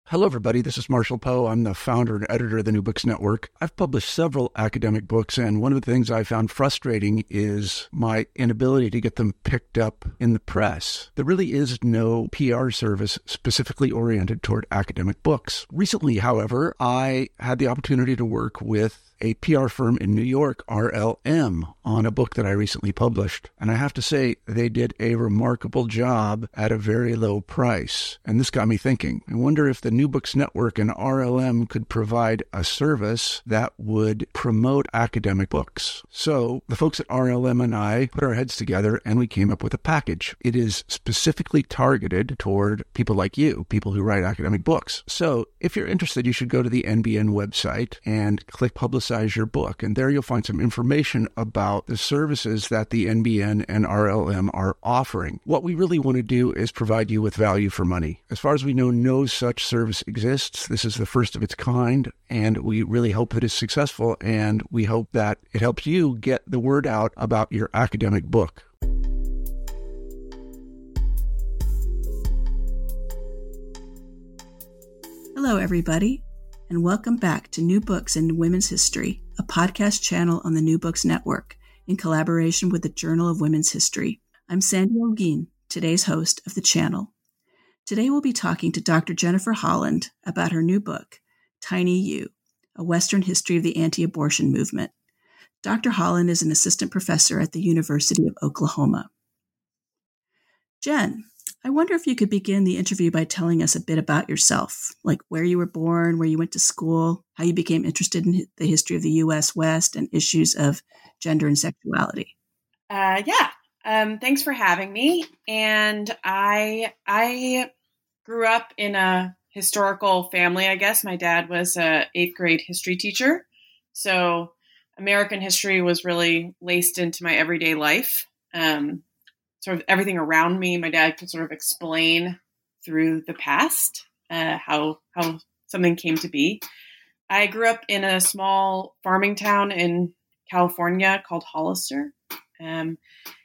Hello, everybody. This is Marshall Poe. I'm the founder and editor of the New Books Network. I've published several academic books, and one of the things I found frustrating is my inability to get them picked up in the press. There really is no PR service specifically oriented toward academic books. Recently, however, I had the opportunity to work with a PR firm in New York, RLM, on a book that I recently published. And I have to say, they did a remarkable job at a very low price. And this got me thinking. I wonder if the New Books Network and RLM could provide a service that would promote academic books. So the folks at RLM and I put our heads together and we came up with a package. It is specifically targeted toward people like you, people who write academic books. So if you're interested, you should go to the NBN website and click Publicize Your Book. And there you'll find some information about the services that the NBN and RLM are offering. What we really want to do is provide you with value for money. As far as we know, no such service exists. This is the first of its kind, and we really hope that it's successful, and we hope that it helps you get the word out about your academic book. Hello, everybody, and welcome back to New Books in Women's History, a podcast channel on the New Books Network in collaboration with the Journal of Women's History. I'm Sandy Olguin, today's host of the channel. Today we'll be talking to Dr. Jennifer Holland about her new book, Tiny U, A Western History of the Anti-Abortion Movement. Dr. Holland is an assistant professor at the University of Oklahoma. Jen, I wonder if you could begin the interview by telling us a bit about yourself, like where you were born, where you went to school, how you became interested in the history of the U.S. West and issues of gender and sexuality. Thanks for having me. And I grew up in a historical family, I guess. My dad was an 8th grade history teacher. So American history was really laced into my everyday life. Sort of everything around me, my dad could sort of explain through the past, how something came to be. I grew up in a small farming town in California called Hollister. But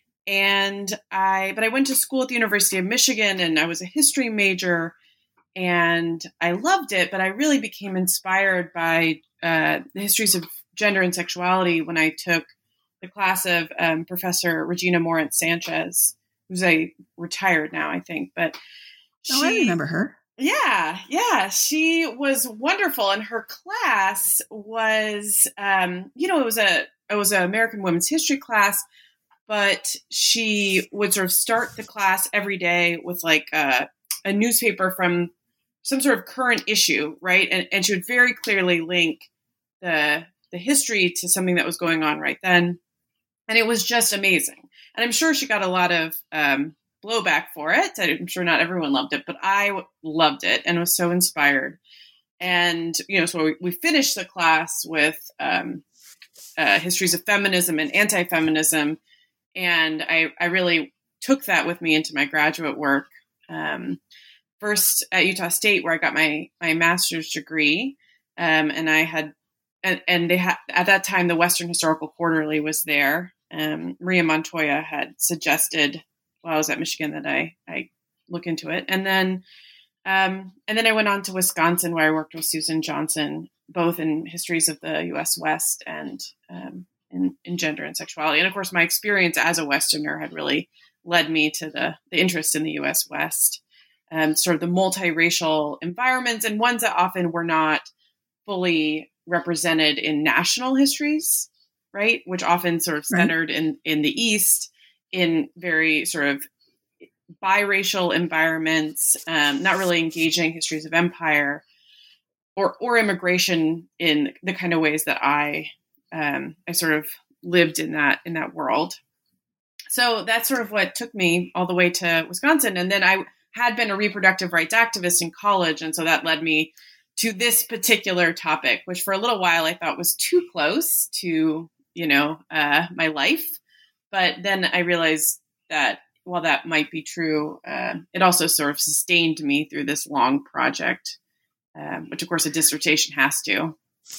I went to school at the University of Michigan, and I was a history major, and I loved it, but I really became inspired by the histories of gender and sexuality when I took the class of Professor Regina Moritz Sanchez, who's retired now, I think. But I remember her. Yeah. She was wonderful. And her class was, it was an American women's history class, but she would sort of start the class every day with like a newspaper from some sort of current issue, right? And she would very clearly link the history to something that was going on right then. And it was just amazing. And I'm sure she got a lot of blowback for it. I'm sure not everyone loved it, but I loved it and was so inspired. And, so we finished the class with histories of feminism and anti-feminism. And I really took that with me into my graduate work. First at Utah State, where I got my master's degree. And I had, and they had, at that time, the Western Historical Quarterly was there. Maria Montoya had suggested while I was at Michigan that I look into it. And then I went on to Wisconsin, where I worked with Susan Johnson, both in histories of the U.S. West and in gender and sexuality. And of course, my experience as a Westerner had really led me to the interest in the U.S. West, sort of the multiracial environments and ones that often were not fully represented in national histories, right? Which often sort of centered in the East, in very sort of biracial environments, not really engaging histories of empire or immigration in the kind of ways that I sort of lived in that world. So that's sort of what took me all the way to Wisconsin. And then I had been a reproductive rights activist in college. And so that led me to this particular topic, which for a little while I thought was too close to, my life. But then I realized that while that might be true, it also sort of sustained me through this long project, which of course a dissertation has to.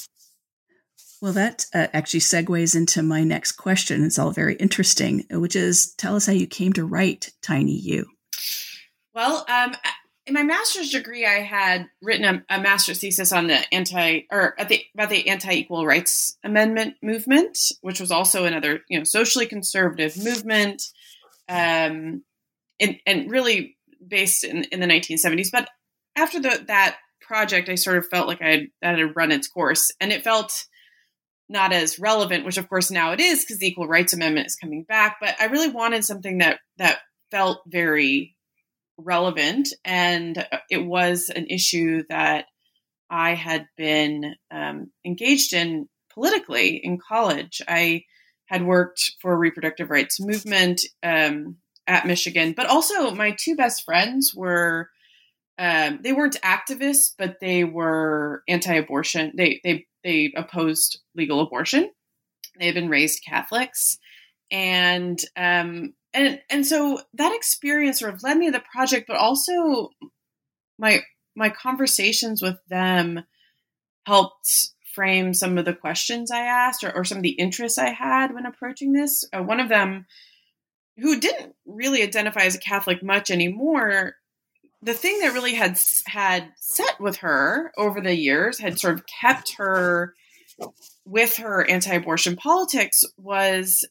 Well, that actually segues into my next question. It's all very interesting, which is, tell us how you came to write Tiny U. Well, in my master's degree, I had written a master's thesis on the about the anti-equal rights amendment movement, which was also another, socially conservative movement, and really based in the 1970s. But after that project, I sort of felt like that had run its course, and it felt not as relevant, which of course now it is because the Equal Rights Amendment is coming back. But I really wanted something that felt very relevant, and it was an issue that I had been engaged in politically in college. I had worked for a reproductive rights movement at Michigan, but also my two best friends were they weren't activists, but they were anti-abortion. They opposed legal abortion. They had been raised Catholics, and so that experience sort of led me to the project, but also my conversations with them helped frame some of the questions I asked or some of the interests I had when approaching this. One of them, who didn't really identify as a Catholic much anymore, the thing that really had set with her over the years, had sort of kept her with her anti-abortion politics, was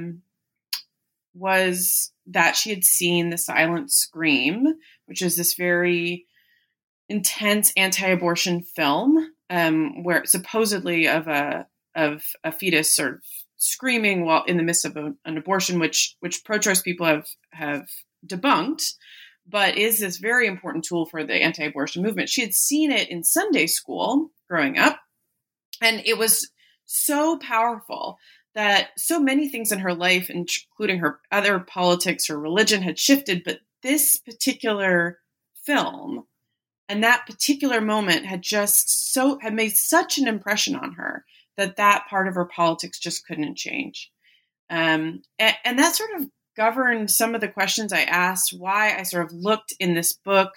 that she had seen The Silent Scream, which is this very intense anti-abortion film, where supposedly of a fetus sort of screaming while in the midst of an abortion, which pro-choice people have debunked, but is this very important tool for the anti-abortion movement. She had seen it in Sunday school growing up, and it was so powerful that so many things in her life, including her other politics, her religion, had shifted. But this particular film and that particular moment had made such an impression on her that part of her politics just couldn't change. And that sort of governed some of the questions I asked, why I sort of looked in this book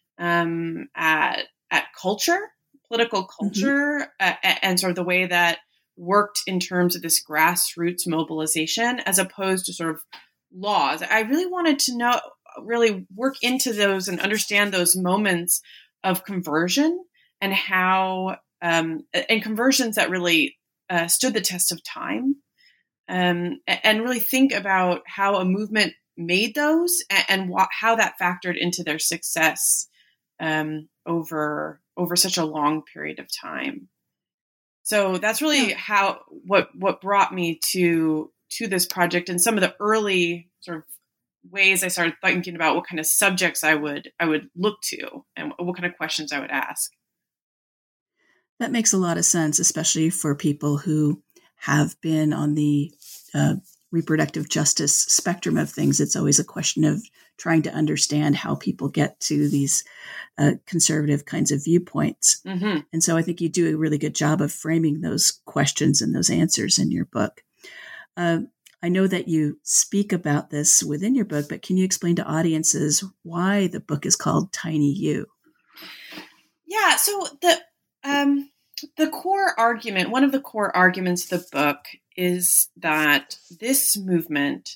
at culture, political culture, and sort of the way that worked in terms of this grassroots mobilization as opposed to sort of laws. I really wanted to really work into those and understand those moments of conversion and how, and conversions that really stood the test of time, and really think about how a movement made those and how that factored into their success over such a long period of time. So that's really what brought me to this project, and some of the early sort of ways I started thinking about what kind of subjects I would look to and what kind of questions I would ask. That makes a lot of sense, especially for people who have been on the reproductive justice spectrum of things. It's always a question of trying to understand how people get to these conservative kinds of viewpoints. Mm-hmm. And so I think you do a really good job of framing those questions and those answers in your book. I know that you speak about this within your book, but can you explain to audiences why the book is called Tiny You? Yeah, so the core argument, one of the core arguments of the book, is that this movement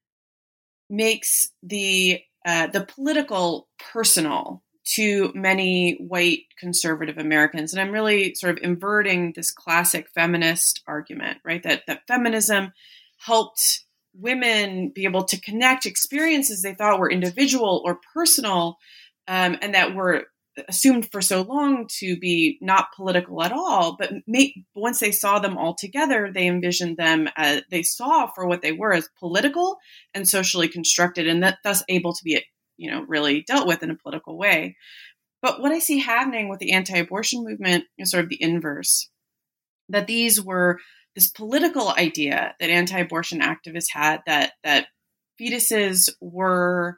makes the political personal to many white conservative Americans. And I'm really sort of inverting this classic feminist argument, right? That feminism helped women be able to connect experiences they thought were individual or personal, and that were assumed for so long to be not political at all. But once they saw them all together, they envisioned them they saw for what they were, as political and socially constructed, and that thus able to be really dealt with in a political way. But what I see happening with the anti-abortion movement is sort of the inverse, that these were this political idea that anti-abortion activists had, that fetuses were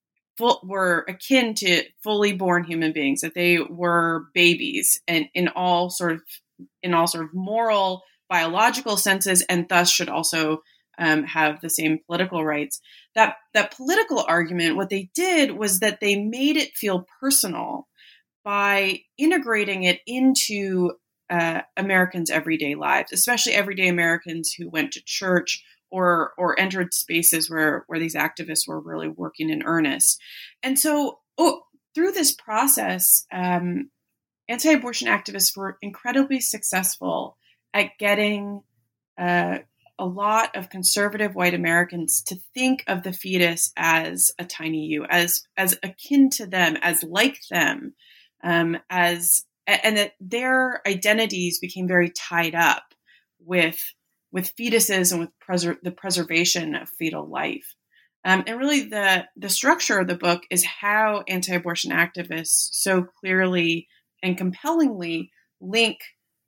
akin to fully born human beings, that they were babies, and in all sort of moral, biological senses, and thus should also have the same political rights. That political argument, what they did was that they made it feel personal by integrating it into Americans' everyday lives, especially everyday Americans who went to church or entered spaces where these activists were really working in earnest. And so through this process, anti-abortion activists were incredibly successful at getting a lot of conservative white Americans to think of the fetus as a tiny you, as akin to them, as like them, and that their identities became very tied up with fetuses and with the preservation of fetal life. And really, the structure of the book is how anti-abortion activists so clearly and compellingly link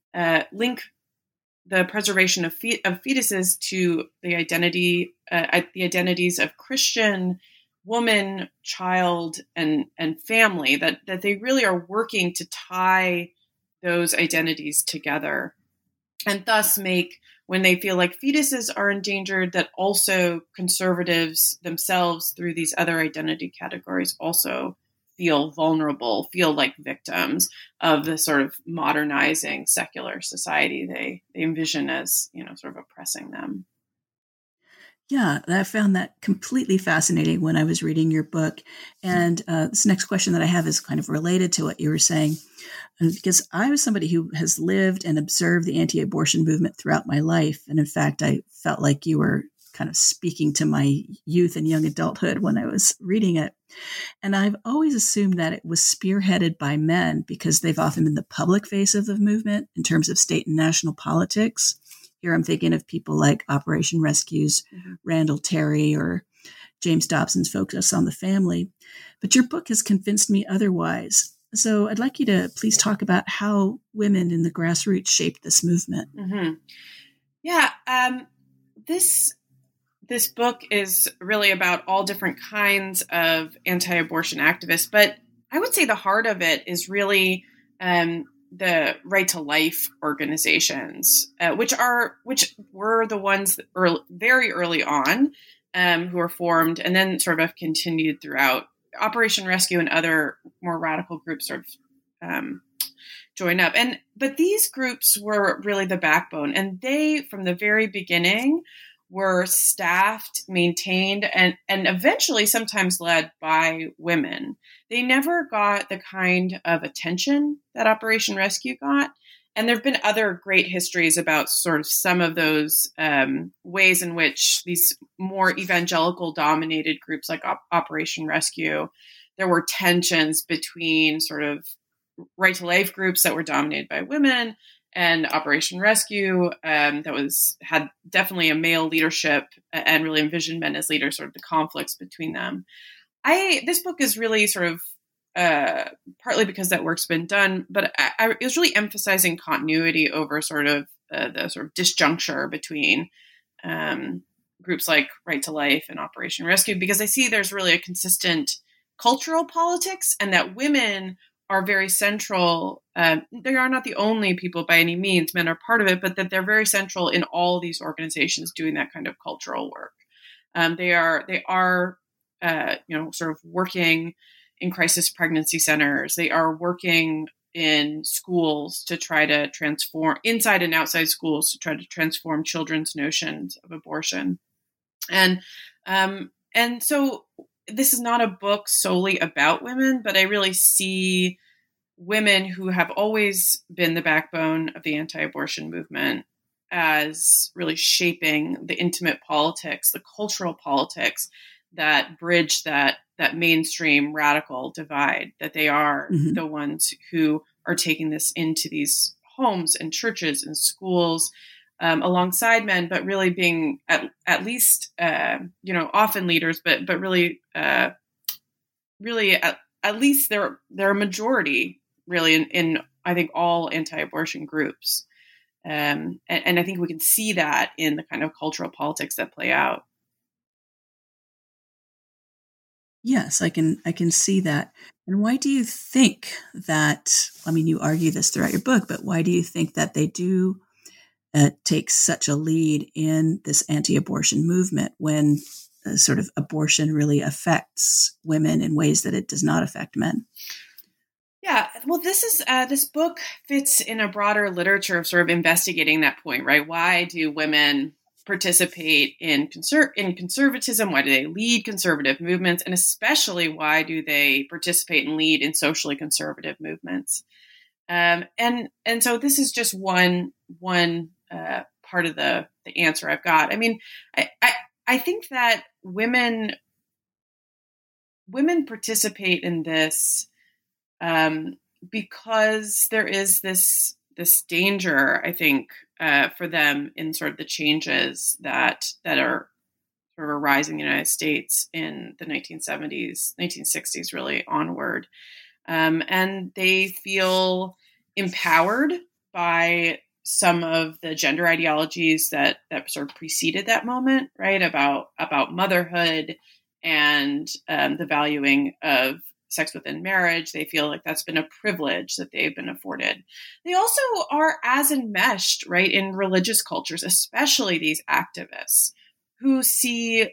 the preservation of fetuses to the identities of Christian, woman, child, and family. That they really are working to tie those identities together, and thus make, when they feel like fetuses are endangered, that also conservatives themselves, through these other identity categories, also feel vulnerable, feel like victims of the sort of modernizing secular society they envision as, sort of oppressing them. Yeah, I found that completely fascinating when I was reading your book. And this next question that I have is kind of related to what you were saying, because I was somebody who has lived and observed the anti-abortion movement throughout my life. And in fact, I felt like you were kind of speaking to my youth and young adulthood when I was reading it. And I've always assumed that it was spearheaded by men because they've often been the public face of the movement in terms of state and national politics. Here I'm thinking of people like Operation Rescue's Randall Terry or James Dobson's Focus on the Family. But your book has convinced me otherwise. So I'd like you to please talk about how women in the grassroots shaped this movement. Mm-hmm. Yeah, this book is really about all different kinds of anti-abortion activists, but I would say the heart of it is really the Right to Life organizations, which were the ones that very early on who were formed and then sort of continued throughout. Operation Rescue and other more radical groups sort of join up. But these groups were really the backbone, and they, from the very beginning, were staffed, maintained, and eventually sometimes led by women. They never got the kind of attention that Operation Rescue got. And there have been other great histories about sort of some of those ways in which these more evangelical dominated groups like Operation Rescue, there were tensions between sort of Right to Life groups that were dominated by women and Operation Rescue that had definitely a male leadership and really envisioned men as leaders, sort of the conflicts between them. This book is really sort of partly because that work's been done, but it was really emphasizing continuity over sort of the sort of disjuncture between groups like Right to Life and Operation Rescue, because I see there's really a consistent cultural politics, and that women are very central. They are not the only people by any means, men are part of it, but that they're very central in all these organizations doing that kind of cultural work. They are sort of working in crisis pregnancy centers. They are working in schools to try to transform, inside and outside schools, to try to transform children's notions of abortion. And so this is not a book solely about women, but I really see women who have always been the backbone of the anti-abortion movement as really shaping the intimate politics, the cultural politics that bridge that mainstream radical divide, that they are the ones who are taking this into these homes and churches and schools alongside men, but really being at least, often leaders, but really at least they're a majority really in I think all anti-abortion groups. And I think we can see that in the kind of cultural politics that play out. Yes, I can see that. And why do you think that, I mean, you argue this throughout your book, but why do you think that they do take such a lead in this anti-abortion movement when sort of abortion really affects women in ways that it does not affect men? Yeah, well, this book fits in a broader literature of sort of investigating that point, right? Why do women participate in conservatism? Why do they lead conservative movements? And especially, why do they participate and lead in socially conservative movements? And so this is just one part of the answer I've got. I mean, I think that women participate in this because there is this danger, I think, for them in sort of the changes that are sort of arising in the United States in the 1970s, 1960s, really onward. And they feel empowered by some of the gender ideologies that sort of preceded that moment, right? About motherhood and the valuing of sex within marriage. They feel like that's been a privilege that they've been afforded. They also are as enmeshed, right, in religious cultures, especially these activists who see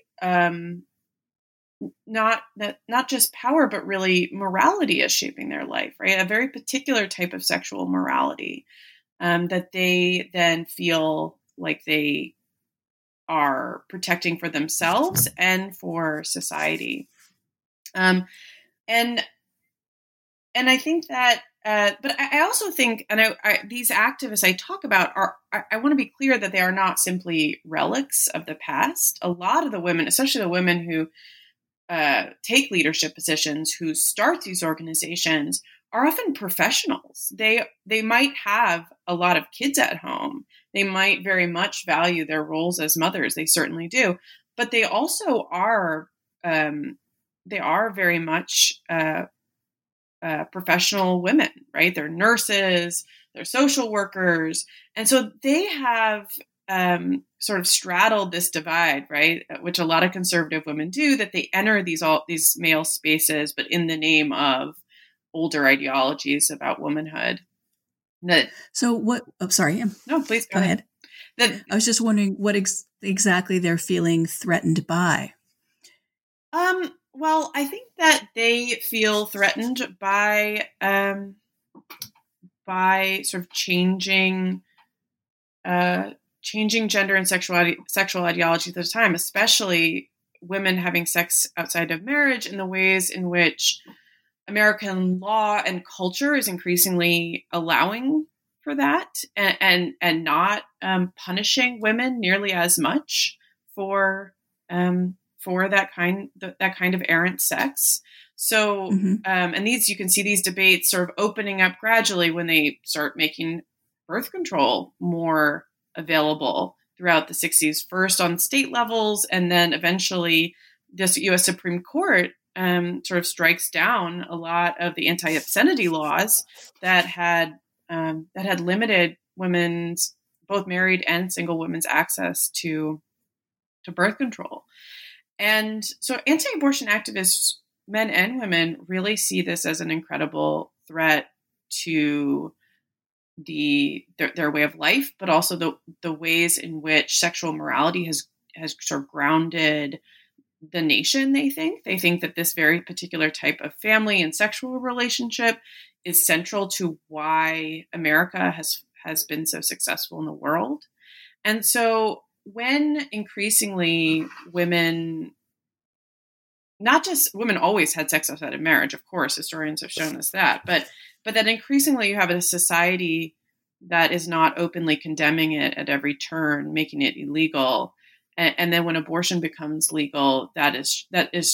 not just power, but really morality as shaping their life, right? A very particular type of sexual morality that they then feel like they are protecting for themselves and for society. And I think that, but I also think, and these activists I talk about I want to be clear that they are not simply relics of the past. A lot of the women, especially the women who take leadership positions, who start these organizations, are often professionals. They might have a lot of kids at home. They might very much value their roles as mothers. They certainly do, but they also are very much professional women, right? They're nurses, they're social workers, and so they have sort of straddled this divide, right? Which a lot of conservative women do, that they enter these male spaces, but in the name of older ideologies about womanhood. So what? Oh, sorry. No, please go ahead. I was just wondering what exactly they're feeling threatened by. Well, I think that they feel threatened by sort of changing gender and sexual ideology at the time, especially women having sex outside of marriage, and the ways in which American law and culture is increasingly allowing for that, and not punishing women nearly as much for that kind of errant sex. So, and you can see these debates sort of opening up gradually when they start making birth control more available throughout the 60s, first on state levels, and then eventually this U.S. Supreme Court sort of strikes down a lot of the anti-obscenity laws that had limited women's, both married and single women's, access to birth control. And so anti-abortion activists, men and women, really see this as an incredible threat to their way of life, but also the ways in which sexual morality has sort of grounded the nation. They think that this very particular type of family and sexual relationship is central to why America has been so successful in the world. And so when increasingly women, not just women always had sex outside of marriage, of course, historians have shown us that, but that increasingly you have a society that is not openly condemning it at every turn, making it illegal. And then when abortion becomes legal, that is,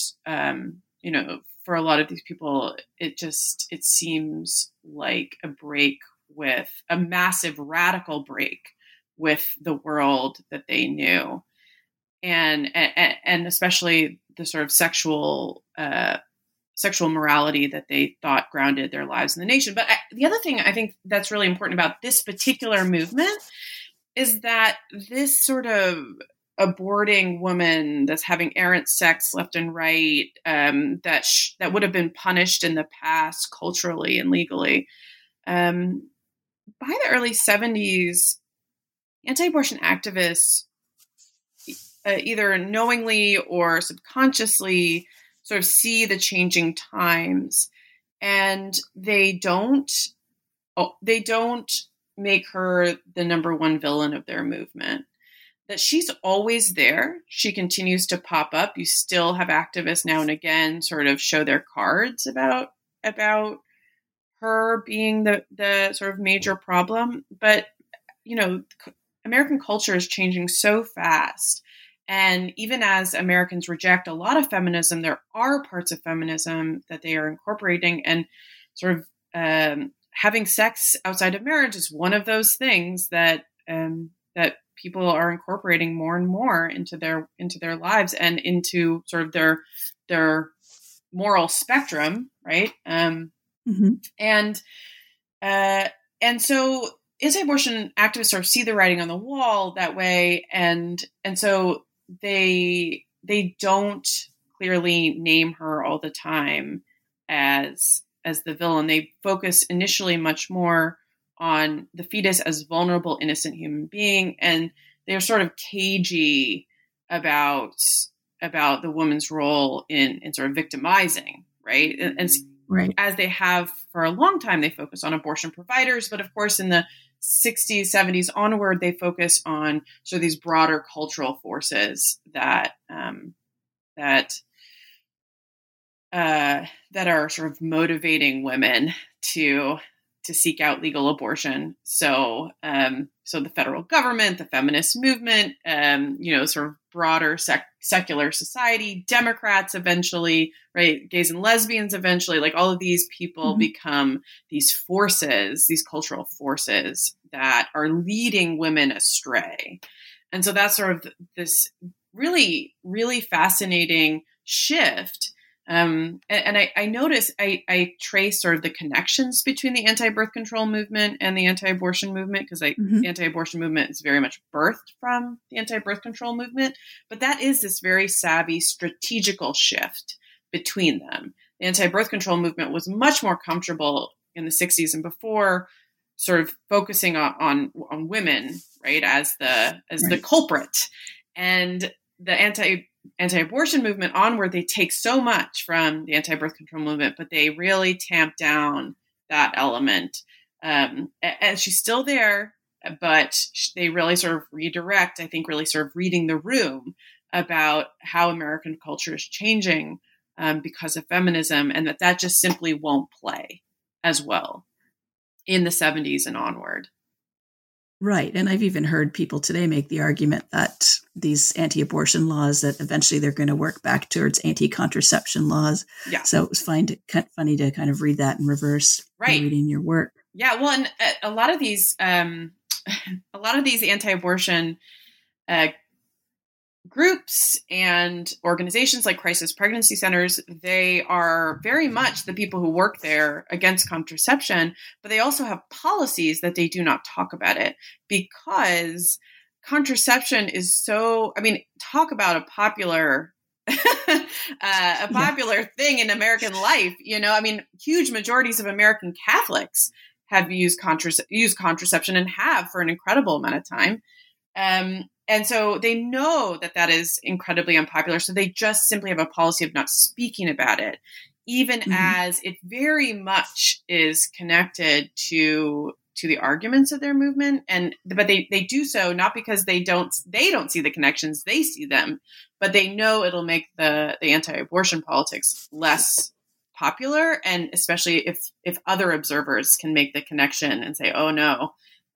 for a lot of these people, it seems like a massive radical break with the world that they knew. And especially the sort of sexual morality that they thought grounded their lives in the nation. But the other thing I think that's really important about this particular movement is that this sort of aborting woman that's having errant sex left and right, that would have been punished in the past culturally and legally. By the early 70s, anti-abortion activists, either knowingly or subconsciously, sort of see the changing times, and they don't make her the number one villain of their movement. that she's always there. She continues to pop up. You still have activists now and again sort of show their cards about her being the sort of major problem. But, American culture is changing so fast. And even as Americans reject a lot of feminism, there are parts of feminism that they are incorporating, and sort of having sex outside of marriage is one of those things that people are incorporating more and more into their lives and into sort of their moral spectrum, right? Mm-hmm. And so anti-abortion activists sort of see the writing on the wall that way, and so they don't clearly name her all the time as the villain. They focus initially much more on the fetus as vulnerable, innocent human being, and they're sort of cagey about the woman's role in sort of victimizing, right? And right. As they have for a long time, they focus on abortion providers, but of course in the 60s, 70s onward, they focus on sort of these broader cultural forces that are sort of motivating women to seek out legal abortion. So the federal government, the feminist movement, sort of broader secular society, Democrats eventually, right? Gays and lesbians eventually, like all of these people become these forces, these cultural forces that are leading women astray. And so that's sort of this really, really fascinating shift. And I notice I trace sort of the connections between the anti-birth control movement and the anti-abortion movement, because the anti-abortion movement is very much birthed from the anti-birth control movement. But that is this very savvy strategical shift between them. The anti-birth control movement was much more comfortable in the 60s and before, sort of focusing on women, right, as the culprit. And the anti-abortion movement onward, they take so much from the anti-birth control movement, but they really tamp down that element. And she's still there, but they really sort of redirect, I think, really sort of reading the room about how American culture is changing because of feminism, and that just simply won't play as well in the 70s and onward. Right. And I've even heard people today make the argument that these anti-abortion laws, that eventually they're going to work back towards anti-contraception laws. Yeah. So it was funny to kind of read that in reverse, right, reading your work. Yeah. Well, and a lot of these anti-abortion groups and organizations like crisis pregnancy centers, they are very much the people who work there against contraception, but they also have policies that they do not talk about it, because contraception is so, talk about a popular thing in American life. Huge majorities of American Catholics have used contraception and have for an incredible amount of time. And so they know that is incredibly unpopular. So they just simply have a policy of not speaking about it, even as it very much is connected to the arguments of their movement. But they do so not because they don't see the connections, they see them, but they know it'll make the anti-abortion politics less popular. And especially if other observers can make the connection and say, oh no,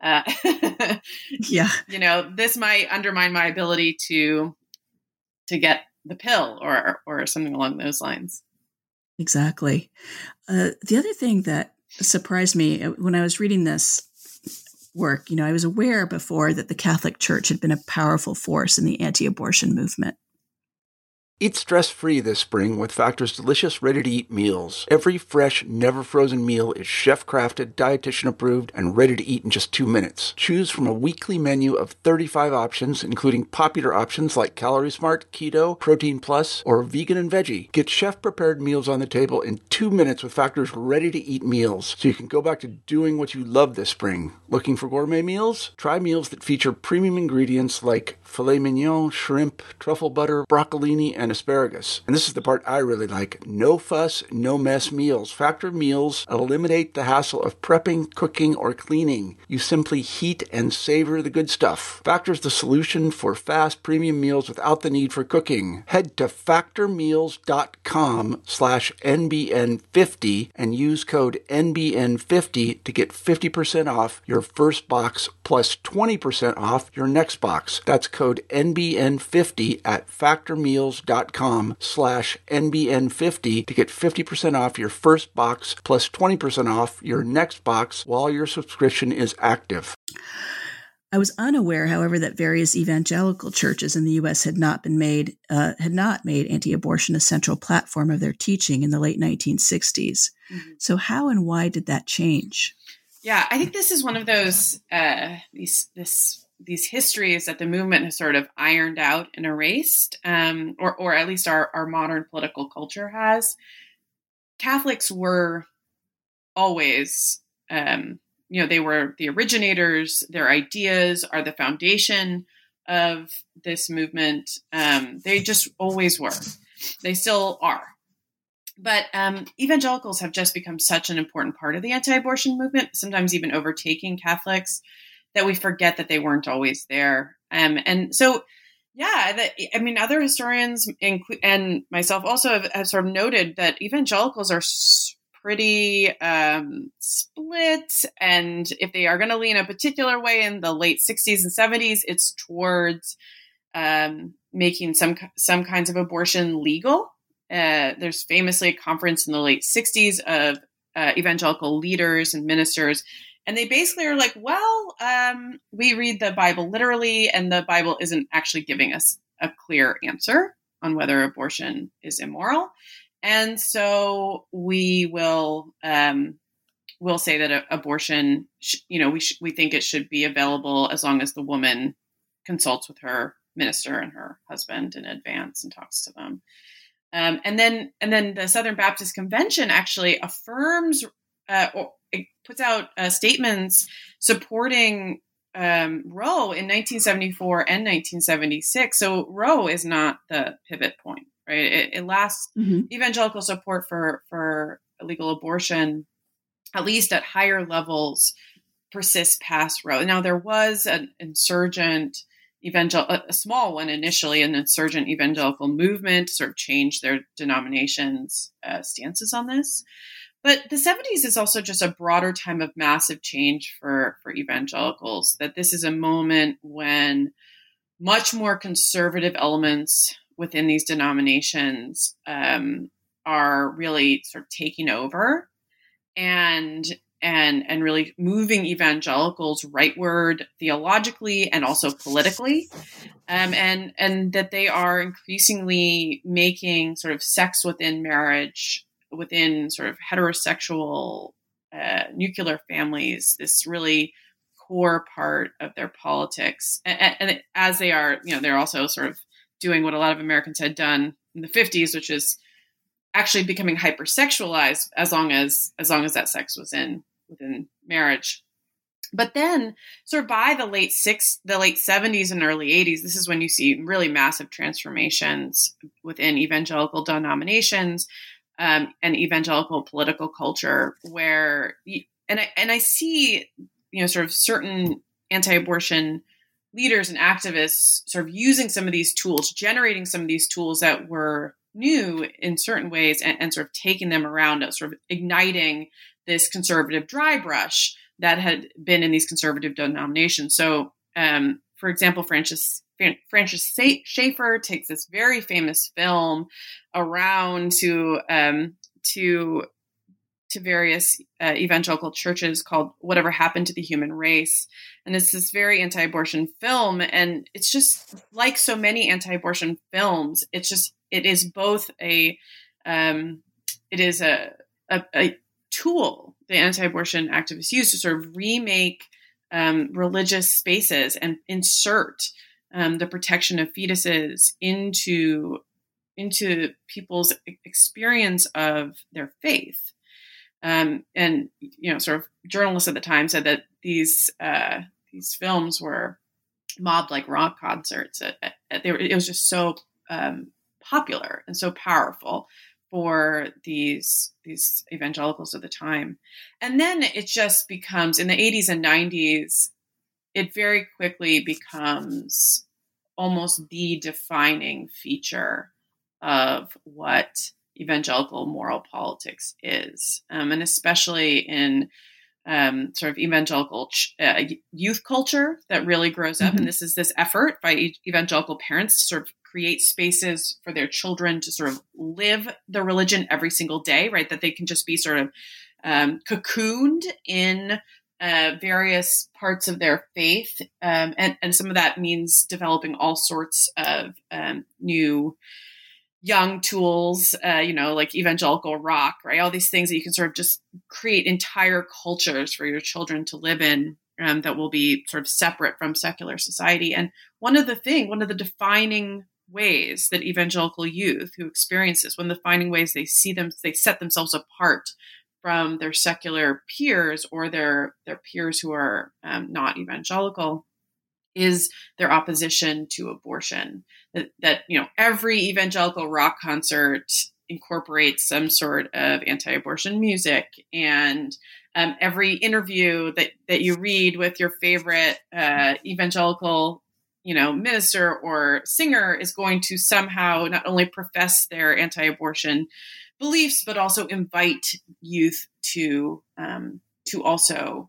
yeah, this might undermine my ability to get the pill or something along those lines. Exactly. The other thing that surprised me when I was reading this work, I was aware before that the Catholic Church had been a powerful force in the anti-abortion movement. Eat stress-free this spring with Factor's delicious ready-to-eat meals. Every fresh, never-frozen meal is chef-crafted, dietitian-approved, and ready to eat in just 2 minutes. Choose from a weekly menu of 35 options, including popular options like Calorie Smart, Keto, Protein Plus, or Vegan and Veggie. Get chef-prepared meals on the table in 2 minutes with Factor's ready-to-eat meals, so you can go back to doing what you love this spring. Looking for gourmet meals? Try meals that feature premium ingredients like filet mignon, shrimp, truffle butter, broccolini, and asparagus. And this is the part I really like. No fuss, no mess meals. Factor meals eliminate the hassle of prepping, cooking, or cleaning. You simply heat and savor the good stuff. Factor's the solution for fast premium meals without the need for cooking. Head to factormeals.com/NBN50 and use code NBN50 to get 50% off your first box plus 20% off your next box. That's code NBN50 at factormeals.com/NBN50 to get 50% off your first box plus 20% off your next box while your subscription is active. I was unaware, however, that various evangelical churches in the U.S. had not made anti-abortion a central platform of their teaching in the late 1960s. Mm-hmm. So how and why did that change? Yeah, I think this is one of those these histories that the movement has sort of ironed out and erased, or at least our modern political culture has. Catholics were always, they were the originators. Their ideas are the foundation of this movement. They just always were. They still are. But evangelicals have just become such an important part of the anti-abortion movement, sometimes even overtaking Catholics, that we forget that they weren't always there. And so, other historians and myself also have sort of noted that evangelicals are pretty split. And if they are going to lean a particular way in the late 60s and 70s, it's towards making some kinds of abortion legal. There's famously a conference in the late 60s of evangelical leaders and ministers. And they basically are like, we read the Bible literally, and the Bible isn't actually giving us a clear answer on whether abortion is immoral. And so we will say that abortion, we think it should be available as long as the woman consults with her minister and her husband in advance and talks to them. And then the Southern Baptist Convention actually affirms or it puts out statements supporting Roe in 1974 and 1976. So Roe is not the pivot point, right? It lasts. Mm-hmm. Evangelical support for illegal abortion, at least at higher levels, persists past Roe. Now, there was an insurgent a small one initially, an insurgent evangelical movement to sort of change their denomination's stances on this. But the 70s is also just a broader time of massive change for evangelicals, that this is a moment when much more conservative elements within these denominations are really sort of taking over and really moving evangelicals rightward theologically and also politically, and that they are increasingly making sort of sex within marriage, within sort of heterosexual nuclear families, this really core part of their politics. And as they are, they're also sort of doing what a lot of Americans had done in the 50s, which is actually becoming hypersexualized as long as that sex was within marriage. But then sort of by the late 70s and early 80s, this is when you see really massive transformations within evangelical denominations and evangelical political culture, where I see sort of certain anti-abortion leaders and activists sort of using some of these tools, generating some of these tools that were new in certain ways, and sort of taking them around, sort of igniting this conservative dry brush that had been in these conservative denominations. So, for example, Francis Schaeffer takes this very famous film around to various evangelical churches called Whatever Happened to the Human Race. And it's this very anti-abortion film. And it's just like so many anti-abortion films. It is both a tool the anti-abortion activists use to sort of remake religious spaces and insert the protection of fetuses into people's experience of their faith. And sort of journalists at the time said that these films were mobbed like rock concerts. It was just so popular and so powerful for these evangelicals of the time. And then it just becomes, in the 80s and 90s, it very quickly becomes almost the defining feature of what evangelical moral politics is. And especially in sort of evangelical youth culture that really grows up. And this is this effort by evangelical parents to sort of create spaces for their children to sort of live the religion every single day, right? That they can just be sort of cocooned in various parts of their faith. And some of that means developing all sorts of new young tools, like evangelical rock, right? All these things that you can sort of just create entire cultures for your children to live in that will be sort of separate from secular society. And one of the defining ways that evangelical youth who experience this, one of the defining ways they set themselves apart from their secular peers or their peers who are not evangelical, is their opposition to abortion. That every evangelical rock concert incorporates some sort of anti-abortion music, and every interview that you read with your favorite evangelical minister or singer is going to somehow not only profess their anti-abortion beliefs, but also invite youth to also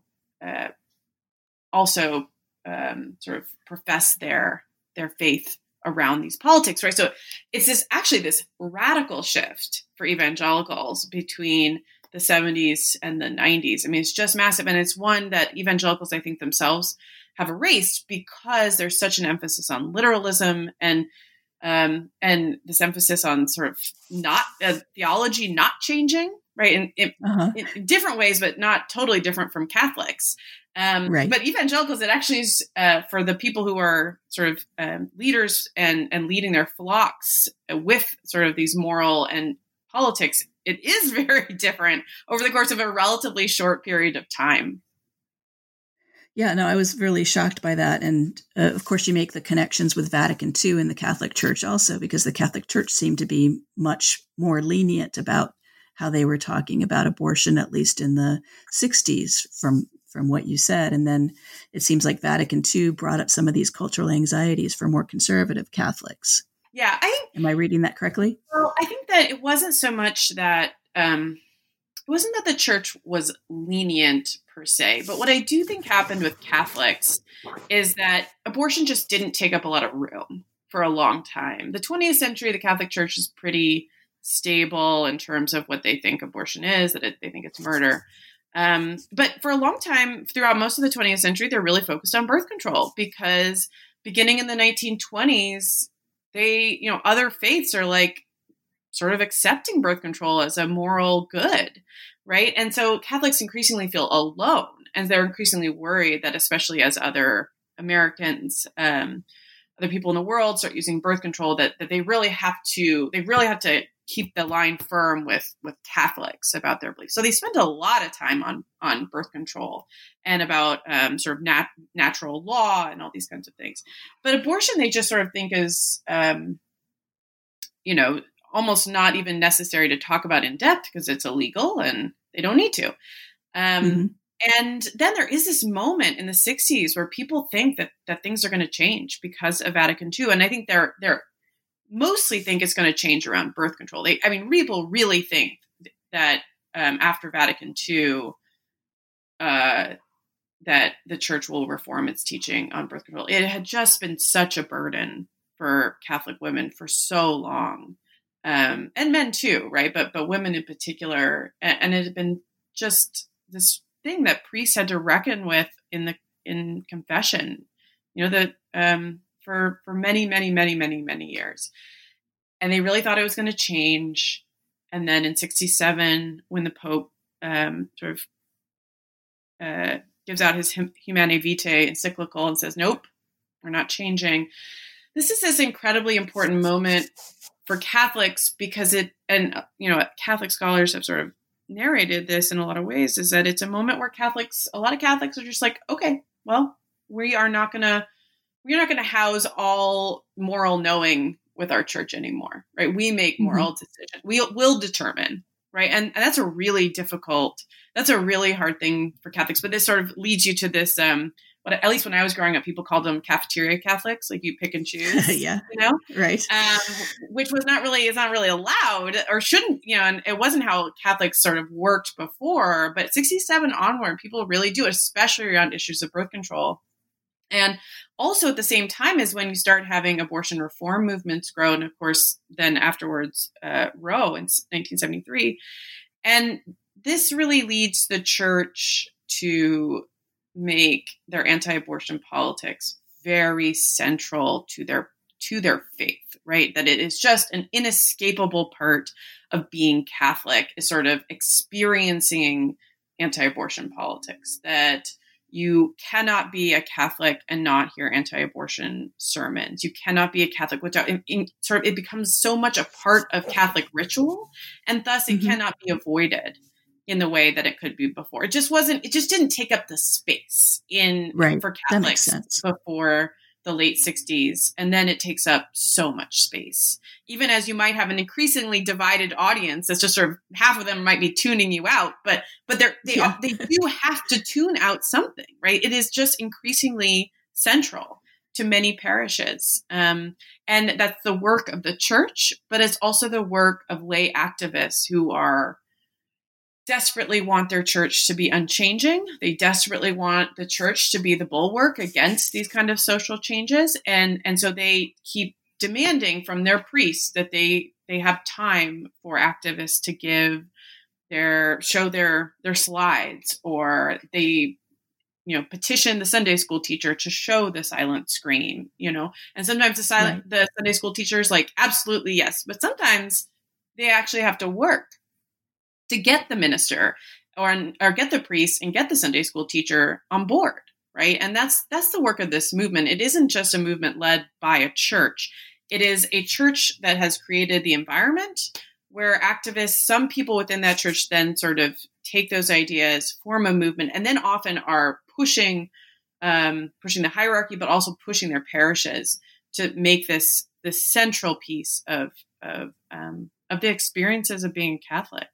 sort of profess their faith around these politics, right? So it's this radical shift for evangelicals between the 70s and the 90s. I mean, it's just massive. And it's one that evangelicals, I think, themselves have erased because there's such an emphasis on literalism and this emphasis on sort of not theology not changing, right? In different ways, but not totally different from Catholics. Right. But evangelicals, it actually is for the people who are sort of leaders and leading their flocks with sort of these moral and politics. It is very different over the course of a relatively short period of time. Yeah, no, I was really shocked by that. And of course, you make the connections with Vatican II and the Catholic Church also, because the Catholic Church seemed to be much more lenient about how they were talking about abortion, at least in the 60s, from what you said. And then it seems like Vatican II brought up some of these cultural anxieties for more conservative Catholics. Yeah, am I reading that correctly? Well, I think that it wasn't so much that it wasn't that the church was lenient per se, but what I do think happened with Catholics is that abortion just didn't take up a lot of room for a long time. The 20th century, the Catholic Church is pretty stable in terms of what they think abortion is, that they think it's murder. But for a long time, throughout most of the 20th century, they're really focused on birth control because beginning in the 1920s, other faiths are like sort of accepting birth control as a moral good, right? And so Catholics increasingly feel alone, and they're increasingly worried that, especially as other Americans, other people in the world start using birth control, that they really have to keep the line firm with Catholics about their beliefs. So they spend a lot of time on birth control and about sort of natural law and all these kinds of things. But abortion, they just sort of think is, almost not even necessary to talk about in depth because it's illegal and they don't need to. And then there is this moment in the 60s where people think that things are going to change because of Vatican II. And I think they're mostly think it's going to change around birth control. People really think that after Vatican II, that the church will reform its teaching on birth control. It had just been such a burden for Catholic women for so long, and men too, right? But women in particular, and it had been just this thing that priests had to reckon with in confession. For many, many, many, many, many years. And they really thought it was going to change. And then in 1967, when the Pope gives out his Humanae Vitae encyclical and says, nope, we're not changing. This is this incredibly important moment for Catholics because Catholic scholars have sort of narrated this in a lot of ways, is that it's a moment where a lot of Catholics are just like, okay, well, we're not going to house all moral knowing with our church anymore, right? We make moral decisions. We'll determine, right? And that's a really hard thing for Catholics. But this sort of leads you to this, what at least when I was growing up, people called them cafeteria Catholics, like you pick and choose, Yeah, right. Which is not really allowed or shouldn't, and it wasn't how Catholics sort of worked before. But 67 onward, people really do, especially around issues of birth control. And also at the same time is when you start having abortion reform movements grow. And of course, then afterwards, Roe in 1973. And this really leads the church to make their anti-abortion politics very central to their faith, right? That it is just an inescapable part of being Catholic, is sort of experiencing anti-abortion politics, that you cannot be a Catholic and not hear anti-abortion sermons. You cannot be a Catholic without it becomes so much a part of Catholic ritual, and thus it cannot be avoided in the way that it could be before. It just didn't take up the space for Catholics before the late 60s. And then it takes up so much space. Even as you might have an increasingly divided audience, that's just sort of half of them might be tuning you out, but they do have to tune out something, right? It is just increasingly central to many parishes. And that's the work of the church, but it's also the work of lay activists who are desperately want their church to be unchanging. They desperately want the church to be the bulwark against these kind of social changes. And so they keep demanding from their priests that they have time for activists to show their slides, or they, petition the Sunday school teacher to show the silent scream, and sometimes the Sunday school teacher is like, absolutely yes. But sometimes they actually have to work to get the minister or get the priest and get the Sunday school teacher on board, right? And that's the work of this movement. It isn't just a movement led by a church. It is a church that has created the environment where activists, some people within that church, then sort of take those ideas, form a movement, and then often are pushing the hierarchy, but also pushing their parishes to make this central piece of the experiences of being Catholic.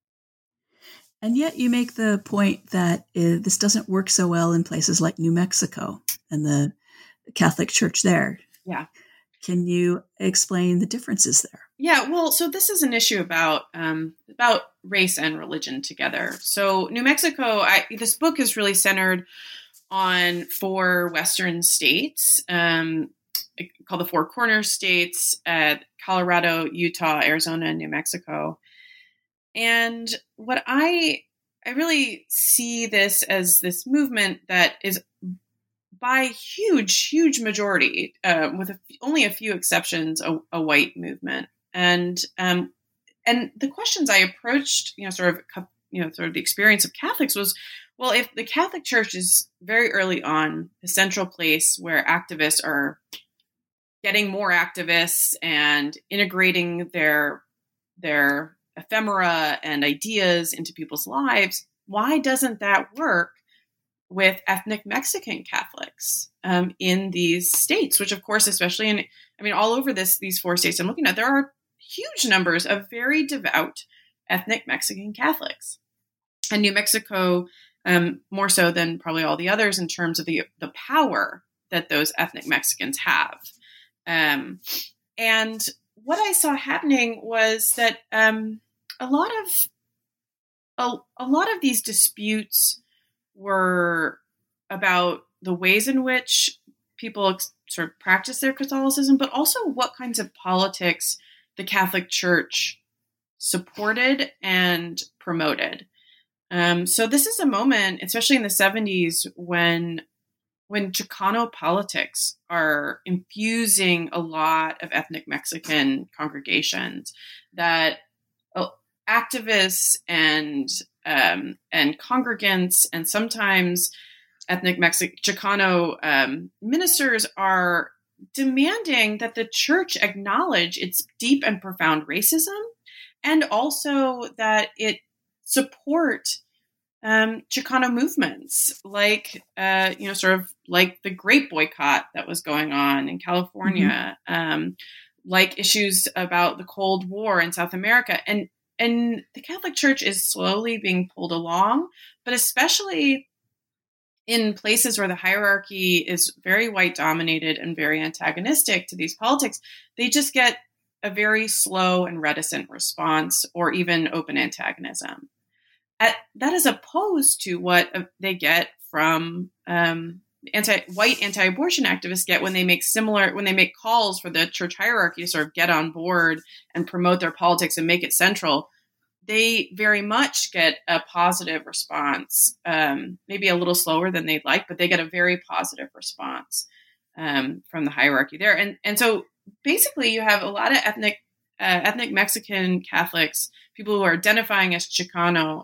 And yet you make the point that this doesn't work so well in places like New Mexico and the Catholic Church there. Yeah. Can you explain the differences there? Yeah, well, so this is an issue about race and religion together. So New Mexico, this book is really centered on 4 Western states called the Four Corners states: Colorado, Utah, Arizona, and New Mexico. And what I really see this as this movement that is by huge majority, with only a few exceptions, a white movement. And the questions I approached, sort of the experience of Catholics was, well, if the Catholic Church is very early on the central place where activists are getting more activists and integrating their ephemera and ideas into people's lives, why doesn't that work with ethnic Mexican Catholics in these states, which of course, especially all over these 4 states I'm looking at, there are huge numbers of very devout ethnic Mexican Catholics. And New Mexico, more so than probably all the others in terms of the power that those ethnic Mexicans have. And what I saw happening was that a lot of these disputes were about the ways in which people sort of practice their Catholicism, but also what kinds of politics the Catholic Church supported and promoted. So this is a moment, especially in the 70s, when Chicano politics are infusing a lot of ethnic Mexican congregations, that activists and congregants and sometimes ethnic Chicano ministers are demanding that the church acknowledge its deep and profound racism, and also that it support Chicano movements like, sort of like the grape boycott that was going on in California, like issues about the Cold War in South America. And the Catholic Church is slowly being pulled along, but especially in places where the hierarchy is very white dominated and very antagonistic to these politics, they just get a very slow and reticent response or even open antagonism. That is opposed to what they get from white anti-abortion activists get when they make calls for the church hierarchy to sort of get on board and promote their politics and make it central. They very much get a positive response, maybe a little slower than they'd like, but they get a very positive response from the hierarchy there. And so basically you have a lot of ethnic Mexican Catholics, people who are identifying as Chicano,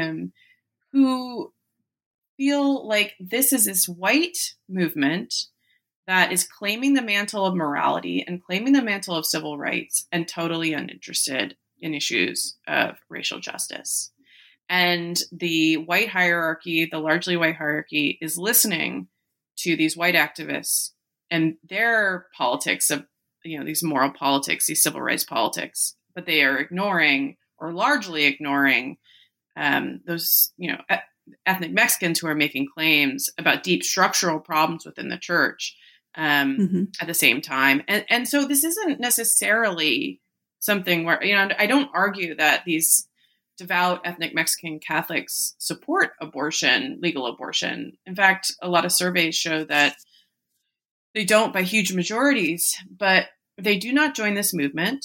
who feel like this is this white movement that is claiming the mantle of morality and claiming the mantle of civil rights and totally uninterested in issues of racial justice. And the white hierarchy, the largely white hierarchy, is listening to these white activists and their politics of, these moral politics, these civil rights politics, but they are ignoring or largely ignoring those, ethnic Mexicans who are making claims about deep structural problems within the church at the same time. And so this isn't necessarily something where, I don't argue that these devout ethnic Mexican Catholics support abortion, legal abortion. In fact, a lot of surveys show that they don't by huge majorities, but they do not join this movement.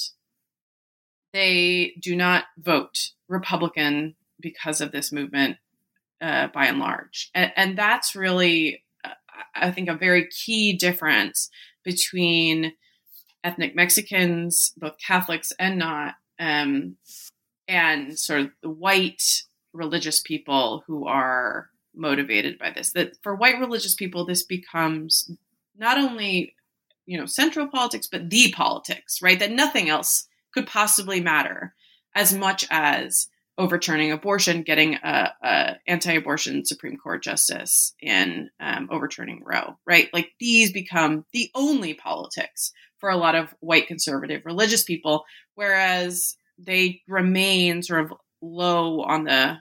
They do not vote Republican because of this movement, by and large. And that's really, I think, a very key difference between ethnic Mexicans, both Catholics and not, and sort of the white religious people who are motivated by this. That for white religious people, this becomes not only, central politics, but the politics, right? That nothing else could possibly matter as much as overturning abortion, getting a anti-abortion Supreme Court justice, and overturning Roe, right? Like these become the only politics for a lot of white conservative religious people, whereas they remain sort of low on the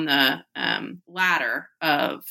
ladder of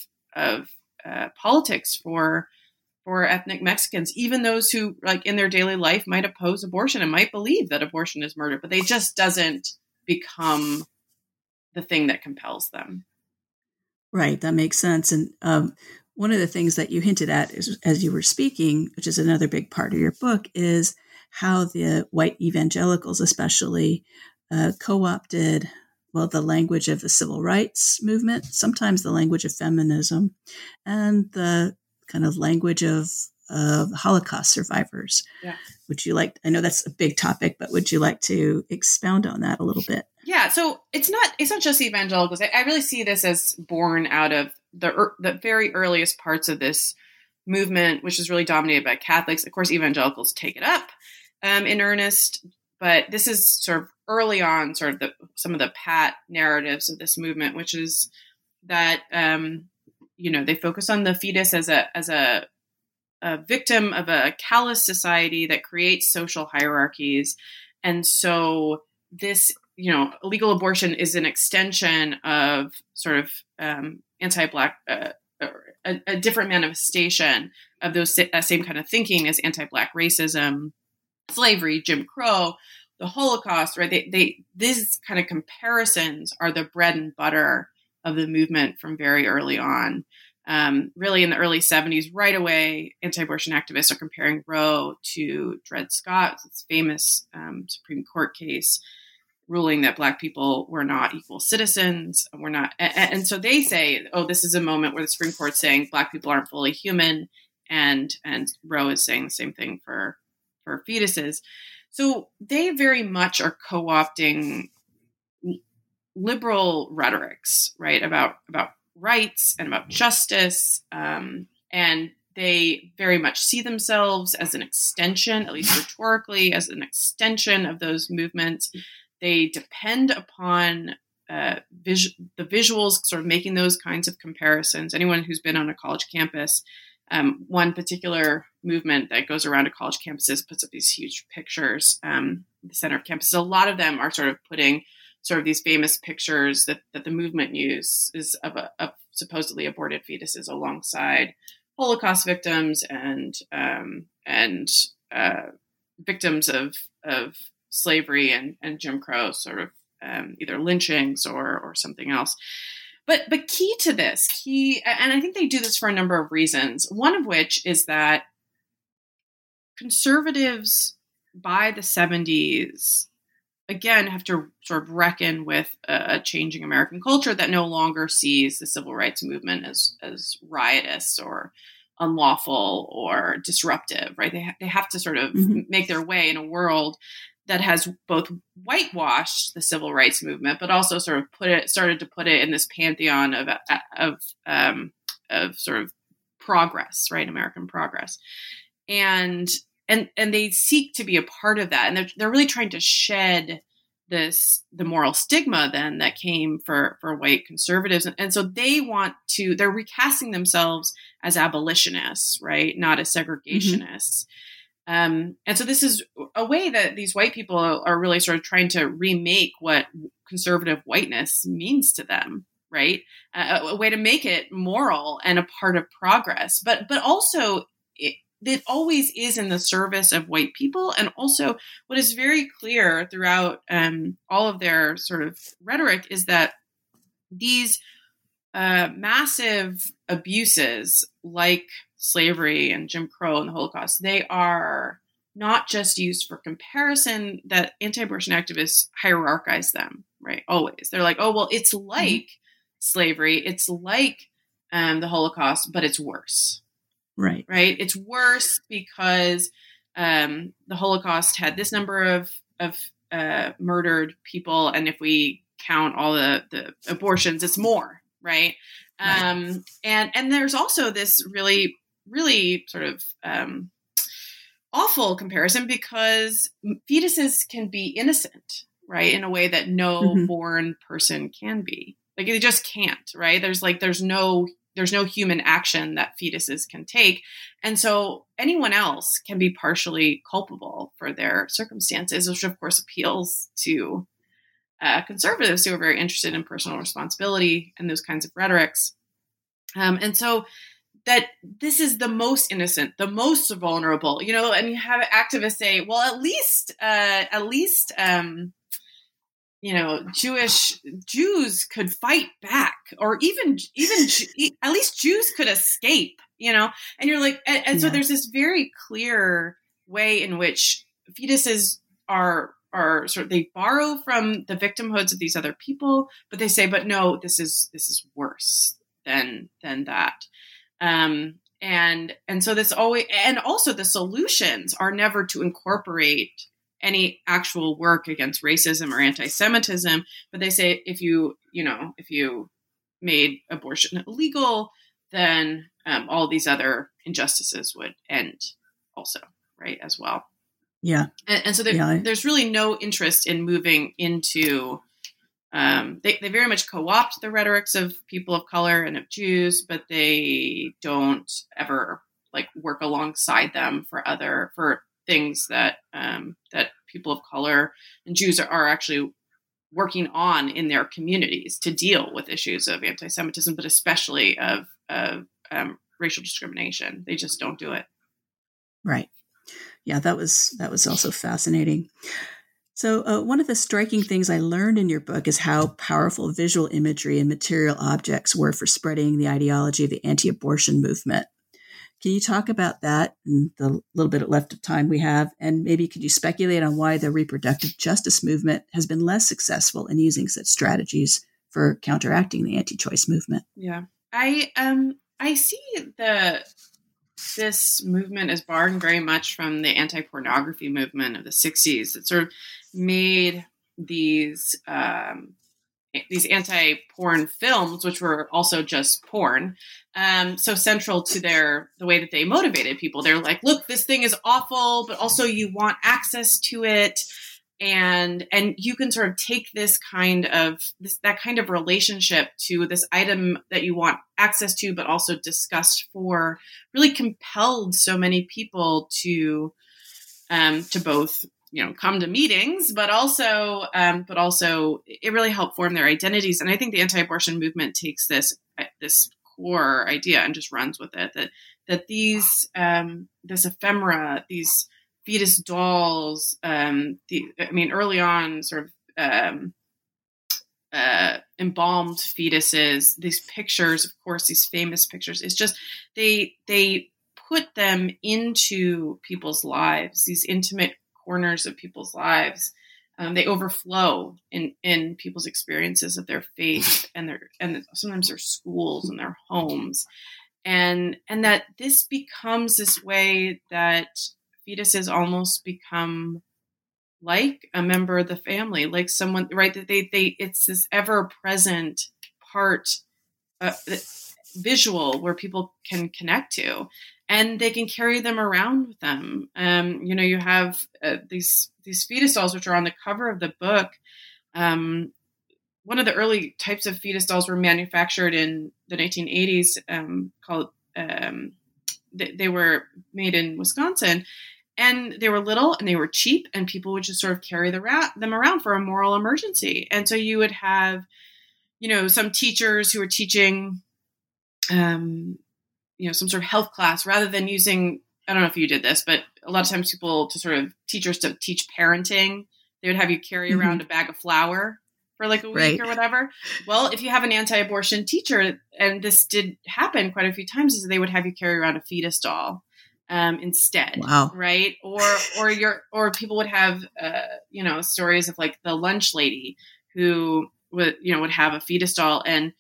politics for ethnic Mexicans, even those who, like, in their daily life might oppose abortion and might believe that abortion is murder, but they just doesn't become the thing that compels them. Right, that makes sense. And one of the things that you hinted at is, as you were speaking, which is another big part of your book, is how the white evangelicals especially co-opted, the language of the civil rights movement, sometimes the language of feminism, and the kind of language of Holocaust survivors. Yeah. Would you like, I know that's a big topic, but would you like to expound on that a little bit? Yeah. So it's not just evangelicals. I really see this as born out of the very earliest parts of this movement, which is really dominated by Catholics. Of course, evangelicals take it up in earnest, but this is sort of early on, sort of some of the pat narratives of this movement, which is that, they focus on the fetus as a victim of a callous society that creates social hierarchies. And so this, illegal abortion is an extension of sort of anti-Black, a different manifestation of those same kind of thinking as anti-Black racism, slavery, Jim Crow, the Holocaust, right? These kind of comparisons are the bread and butter of the movement from very early on. Really in the early 70s, right away, anti-abortion activists are comparing Roe to Dred Scott's famous Supreme Court case ruling that Black people were not equal citizens. We're not. And so they say, this is a moment where the Supreme Court's saying Black people aren't fully human. And Roe is saying the same thing for fetuses. So they very much are co-opting liberal rhetorics, right, about rights and about justice, and they very much see themselves as an extension, at least rhetorically, as an extension of those movements. They depend upon the visuals, sort of making those kinds of comparisons. Anyone who's been on a college campus one particular movement that goes around to college campuses puts up these huge pictures in the center of campus. A lot of them are sort of putting sort of these famous pictures that the movement uses of supposedly aborted fetuses alongside Holocaust victims and victims of slavery and Jim Crow, sort of either lynchings or something else. But key to this, and I think they do this for a number of reasons, one of which is that conservatives by the 70s, again, have to sort of reckon with a changing American culture that no longer sees the civil rights movement as riotous or unlawful or disruptive, right? They have to sort of make their way in a world that has both whitewashed the civil rights movement, but also sort of started to put it in this pantheon of sort of progress, right? American progress. And they seek to be a part of that. And they're really trying to shed the moral stigma then that came for white conservatives. And so they're recasting themselves as abolitionists, right? Not as segregationists. And so this is a way that these white people are really sort of trying to remake what conservative whiteness means to them, right? A way to make it moral and a part of progress, but also it always is in the service of white people. And also what is very clear throughout all of their sort of rhetoric is that these massive abuses like slavery and Jim Crow and the Holocaust, they are not just used for comparison, that anti-abortion activists hierarchize them, right? Always. They're like, oh, well, it's like slavery. It's like the Holocaust, but it's worse. Right. Right. It's worse because the Holocaust had this number of murdered people. And if we count all the abortions, it's more. Right. And there's also this really, really sort of awful comparison because fetuses can be innocent, right, in a way that no born person can be. Like they just can't. Right. There's no human action that fetuses can take. And so anyone else can be partially culpable for their circumstances, which of course appeals to conservatives who are very interested in personal responsibility and those kinds of rhetorics. And so that this is the most innocent, the most vulnerable, and you have activists say, well, at least, Jews could fight back, or even at least Jews could escape, and you're like, and so there's this very clear way in which fetuses are sort of, they borrow from the victimhoods of these other people, but they say, but no, this is worse than that. And so this always, and also the solutions are never to incorporate any actual work against racism or anti-Semitism, but they say if you made abortion illegal, then all these other injustices would end also, right, as well. Yeah. And so there's really no interest in moving into, they very much co-opt the rhetorics of people of color and of Jews, but they don't ever work alongside them for things that people of color and Jews are actually working on in their communities to deal with issues of anti-Semitism, but especially of racial discrimination. They just don't do it. Right. Yeah, that was also fascinating. So one of the striking things I learned in your book is how powerful visual imagery and material objects were for spreading the ideology of the anti-abortion movement. Can you talk about that in the little bit left of time we have? And maybe could you speculate on why the reproductive justice movement has been less successful in using such strategies for counteracting the anti-choice movement? Yeah, I see this movement is borrowing very much from the anti-pornography movement of the 60s that sort of made these anti-porn films, which were also just porn, so central to the way that they motivated people. They're like, look, this thing is awful, but also you want access to it. and you can sort of take that kind of relationship to this item that you want access to, but also discussed for, really compelled so many people to both, come to meetings, but also it really helped form their identities. And I think the anti-abortion movement takes this core idea and just runs with it, that these this ephemera, these fetus dolls, early on, sort of embalmed fetuses, these pictures, of course, these famous pictures, it's just they put them into people's lives, these intimate corners of people's lives. They overflow in people's experiences of their faith and sometimes their schools and their homes, and that this becomes this way that fetuses almost become like a member of the family, like someone, right? That they it's this ever present part, visual, where people can connect to, and they can carry them around with them. You have these fetus dolls, which are on the cover of the book. One of the early types of fetus dolls were manufactured in the 1980s, called, they were made in Wisconsin, and they were little and they were cheap, and people would just sort of carry them around for a moral emergency. And so you would have, some teachers who were teaching, some sort of health class, rather than using, I don't know if you did this, but a lot of times teachers to teach parenting, they would have you carry around a bag of flour for like a week or whatever. Well, if you have an anti-abortion teacher, and this did happen quite a few times, is they would have you carry around a fetus doll instead. Wow. Right. Or people would have, stories of like the lunch lady who would have a fetus doll, and,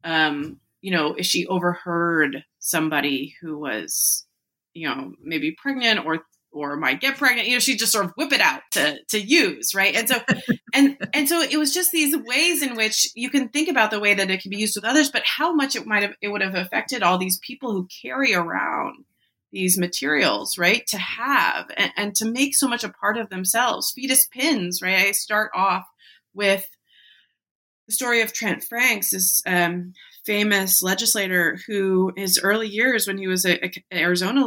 if she overheard somebody who was, maybe pregnant or might get pregnant, she'd just sort of whip it out to use. Right. And so, and so it was just these ways in which you can think about the way that it can be used with others, but how much it would have affected all these people who carry around these materials, right, to have and to make so much a part of themselves. Fetus pins, right? I start off with the story of Trent Franks, this famous legislator who, his early years when he was in the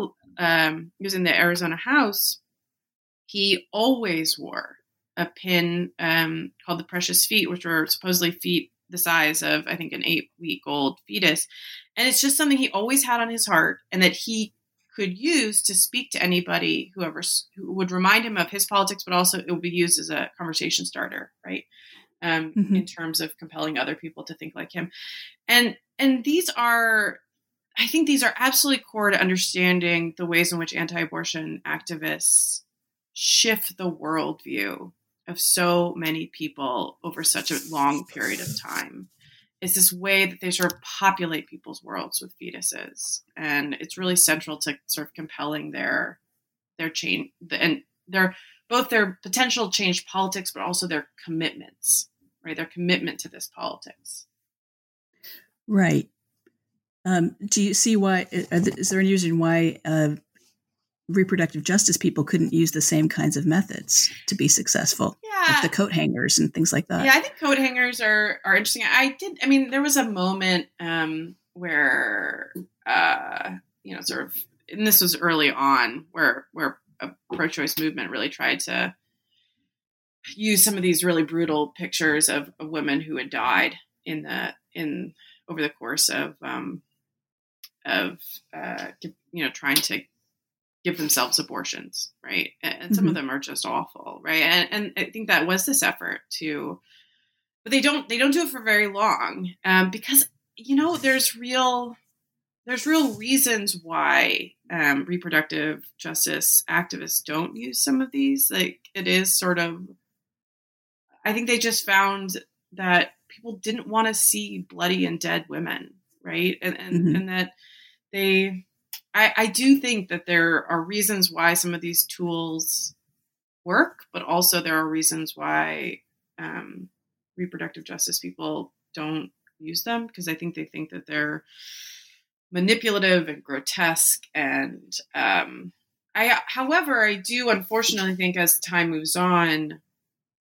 Arizona House, he always wore a pin called the Precious Feet, which were supposedly feet the size of, I think, an 8-week-old fetus. And it's just something he always had on his heart, and that he could use to speak to anybody who would remind him of his politics, but also it would be used as a conversation starter, right? In terms of compelling other people to think like him. And I think these are absolutely core to understanding the ways in which anti-abortion activists shift the worldview of so many people over such a long period of time. It's this way that they sort of populate people's worlds with fetuses. And it's really central to sort of compelling their change, and both their potential change politics, but also their commitments, right? Their commitment to this politics. Right. Do you see why, is there any reason why reproductive justice people couldn't use the same kinds of methods to be successful? Yeah. Like the coat hangers and things like that. Yeah, I think coat hangers are interesting. There was a moment where, sort of, and this was early on, where a pro-choice movement really tried to use some of these really brutal pictures of women who had died over the course of trying to give themselves abortions, right? And some of them are just awful, right? And I think that was this effort but they don't do it for very long, because there's real reasons why reproductive justice activists don't use some of these. Like, it is sort of, I think they just found that people didn't want to see bloody and dead women, right? And that I do think that there are reasons why some of these tools work, but also there are reasons why reproductive justice people don't use them, because I think they think that they're manipulative and grotesque. And however, I do unfortunately think as time moves on,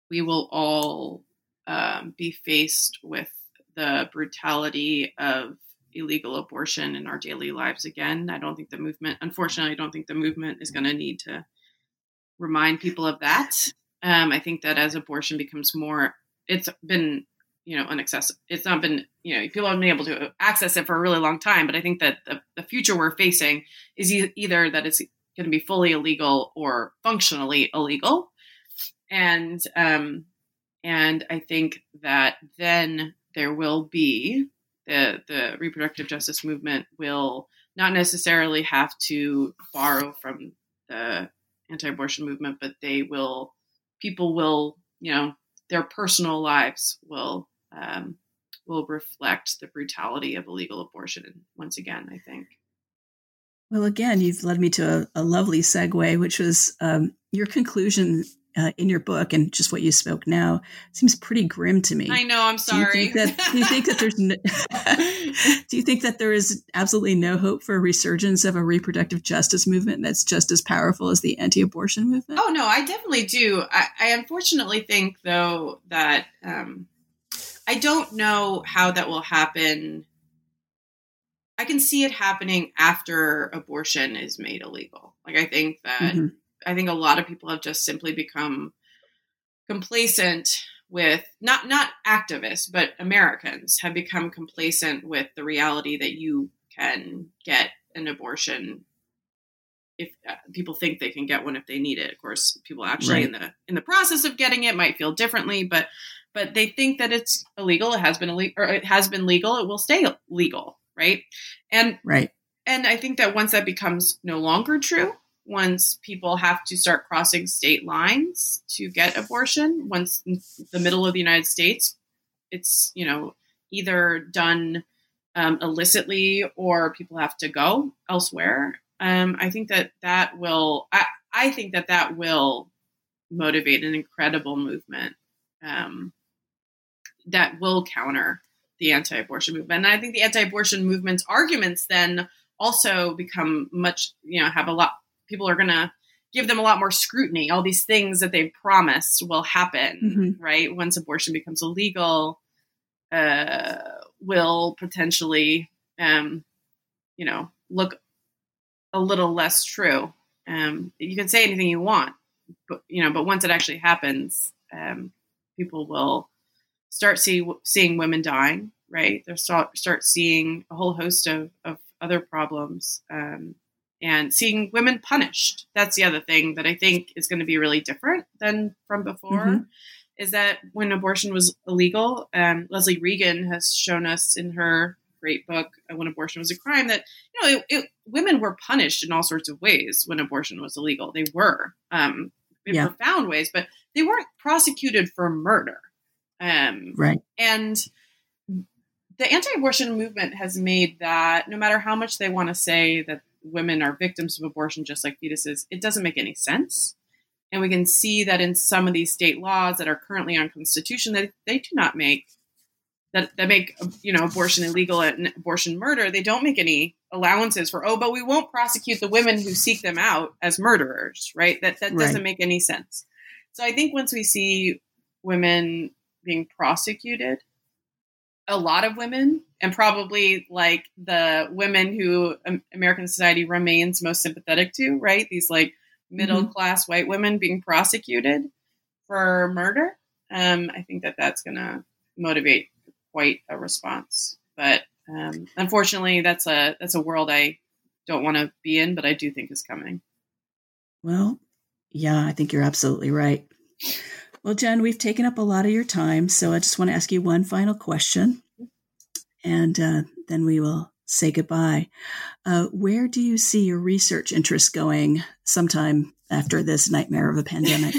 we will all be faced with the brutality of illegal abortion in our daily lives again. Unfortunately, I don't think the movement is going to need to remind people of that. I think that as abortion becomes more, it's been, unaccessible. It's not been, people haven't been able to access it for a really long time. But I think that the future we're facing is either that it's going to be fully illegal or functionally illegal. And I think that then there will be the reproductive justice movement will not necessarily have to borrow from the anti-abortion movement, but people will, their personal lives will reflect the brutality of illegal abortion once again, I think. Well, again, you've led me to a lovely segue, which was your conclusion in your book, and just what you spoke now seems pretty grim to me. I know. I'm sorry. Do you think that there is absolutely no hope for a resurgence of a reproductive justice movement that's just as powerful as the anti-abortion movement? Oh no, I definitely do. I unfortunately think, though, that I don't know how that will happen. I can see it happening after abortion is made illegal. Like, I think that I think a lot of people have just simply become complacent with not activists, but Americans have become complacent with the reality that you can get an abortion if people think they can get one if they need it. Of course, people actually in the process of getting it might feel differently, but they think that it's illegal. It has been illegal, or it has been legal. It will stay legal, right? And I think that once that becomes no longer true, once people have to start crossing state lines to get abortion, once in the middle of the United States, it's, either done illicitly or people have to go elsewhere. I think that will, I think that will motivate an incredible movement that will counter the anti-abortion movement. And I think the anti-abortion movement's arguments then also become much, people are going to give them a lot more scrutiny. All these things that they've promised will happen, right? Once abortion becomes illegal, will potentially, look a little less true. You can say anything you want, but once it actually happens, people will start seeing women dying, right? They'll start seeing a whole host of other problems, and seeing women punished. That's the other thing that I think is going to be really different than from before, is that when abortion was illegal, Leslie Regan has shown us in her great book, When Abortion Was a Crime, that, women were punished in all sorts of ways when abortion was illegal. They were, in profound ways, but they weren't prosecuted for murder. And the anti-abortion movement has made that, no matter how much they want to say that women are victims of abortion just like fetuses, it doesn't make any sense. And we can see that in some of these state laws that are currently unconstitutional, that they do not make that make abortion illegal and abortion murder. They don't make any allowances for, but we won't prosecute the women who seek them out as murderers, right? That doesn't make any sense. So I think once we see women being prosecuted, a lot of women, and probably like the women who American society remains most sympathetic to, right? These like middle-class white women being prosecuted for murder. I think that's going to motivate quite a response. But unfortunately, that's a world I don't want to be in, but I do think is coming. Well, yeah, I think you're absolutely right. Well, Jen, we've taken up a lot of your time, so I just want to ask you one final question, and then we will say goodbye. Where do you see your research interests going sometime after this nightmare of a pandemic?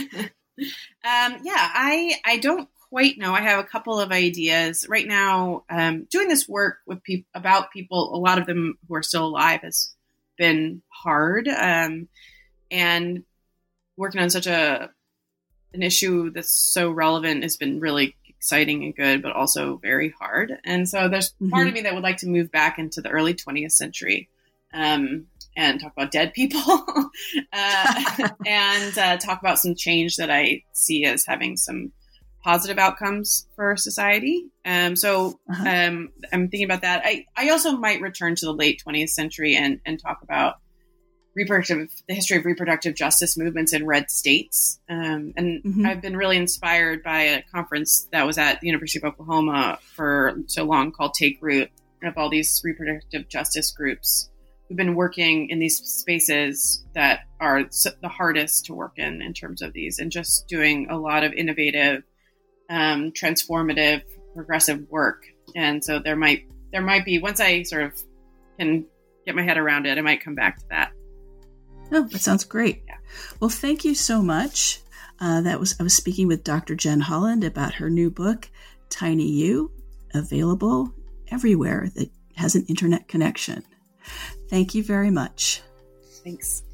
I don't quite know. I have a couple of ideas right now. Doing this work with about people, a lot of them who are still alive, has been hard, and working on such an issue that's so relevant has been really exciting and good, but also very hard. And so there's part of me that would like to move back into the early 20th century and talk about dead people and talk about some change that I see as having some positive outcomes for society. I'm thinking about that. I also might return to the late 20th century and talk about the history of reproductive justice movements in red states. I've been really inspired by a conference that was at the University of Oklahoma for so long called Take Root, of all these reproductive justice groups who've been working in these spaces that are the hardest to work in terms of these, and just doing a lot of innovative, transformative, progressive work. And so there might be, once I sort of can get my head around it, I might come back to that. Oh, that sounds great. Yeah. Well, thank you so much. I was speaking with Dr. Jen Holland about her new book, Tiny You, available everywhere that has an internet connection. Thank you very much. Thanks.